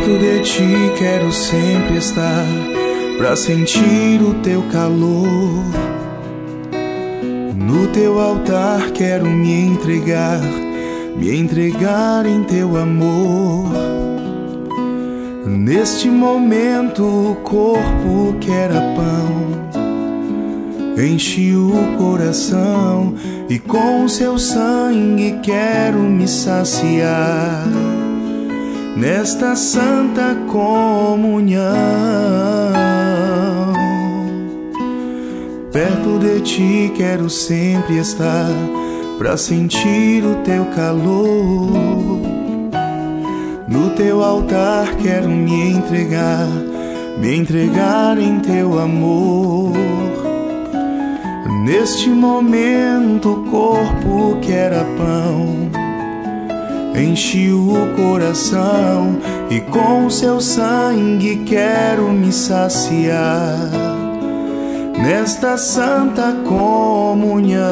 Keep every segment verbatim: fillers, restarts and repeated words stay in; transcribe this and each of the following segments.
Perto de ti quero sempre estar, pra sentir o teu calor. No teu altar quero me entregar, me entregar em teu amor. Neste momento o corpo que era pão enche o coração, e com seu sangue quero me saciar nesta santa comunhão. Perto de ti quero sempre estar, pra sentir o teu calor. No teu altar quero me entregar, me entregar em teu amor. Neste momento o corpo que era pão enche o coração, e com seu sangue quero me saciar nesta santa comunhão.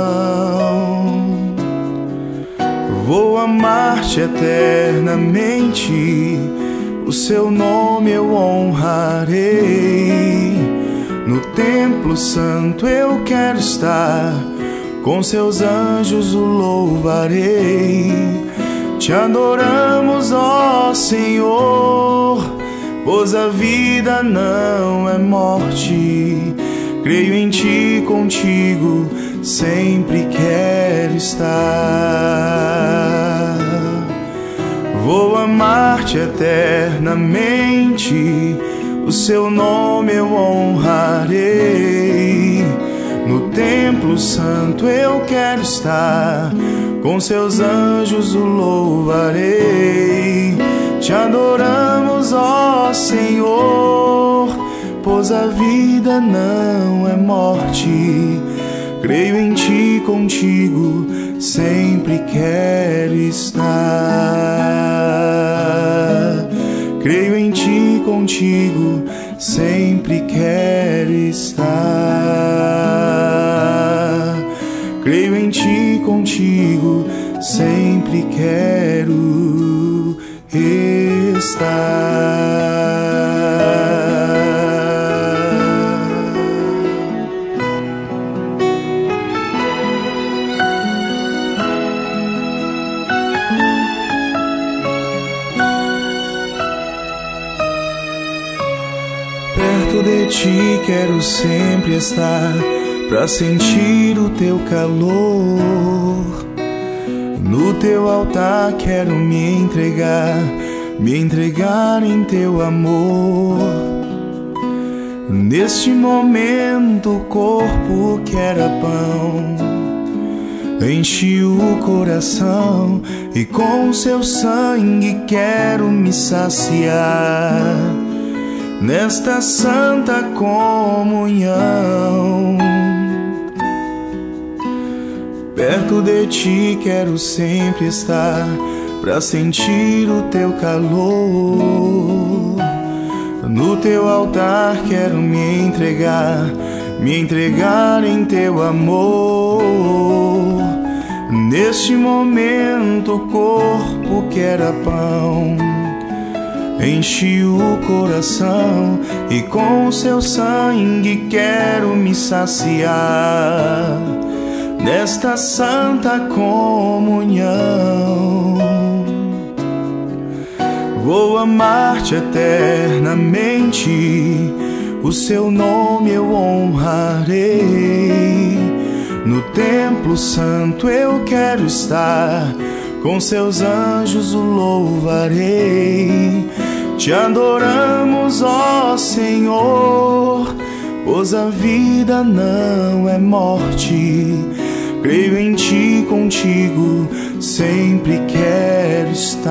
Vou amar-te eternamente, o seu nome eu honrarei. No templo santo eu quero estar, com seus anjos o louvarei. Te adoramos, ó Senhor, pois a vida não é morte. Creio em ti, contigo sempre quero estar. Vou amar-te eternamente, o seu nome eu honrarei. No templo santo eu quero estar, com seus anjos o louvarei. Te adoramos, ó Senhor, pois a vida não é morte. Creio em ti, contigo sempre quero estar. Creio em ti, contigo sempre quero estar. Creio em ti, contigo sempre quero estar. Perto de ti quero sempre estar, pra sentir o teu calor. No teu altar quero me entregar, me entregar em teu amor. Neste momento o corpo que era pão enche o coração, e com seu sangue quero me saciar nesta santa comunhão. Perto de ti quero sempre estar, pra sentir o teu calor. No teu altar quero me entregar, me entregar em teu amor. Neste momento o corpo que era pão enche o coração, e com seu sangue quero me saciar nesta santa comunhão. Vou amar-te eternamente, o seu nome eu honrarei. No templo santo eu quero estar, com seus anjos o louvarei. Te adoramos, ó Senhor, pois a vida não é morte. Creio em ti, contigo sempre quero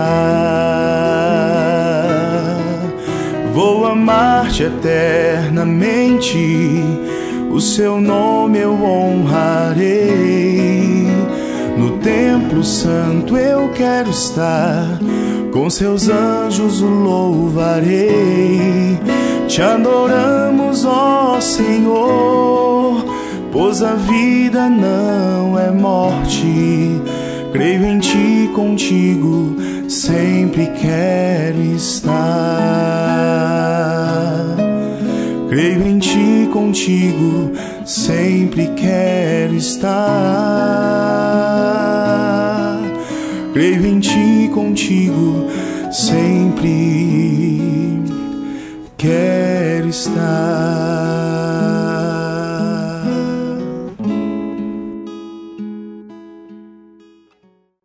estar. Vou amar-te eternamente, o seu nome eu honrarei. No templo santo eu quero estar, com seus anjos o louvarei. Te adoramos, ó Senhor, pois a vida não é morte. Creio em ti, contigo sempre quero estar. Creio em ti, contigo, sempre quero estar. Creio em ti, contigo, sempre quero estar.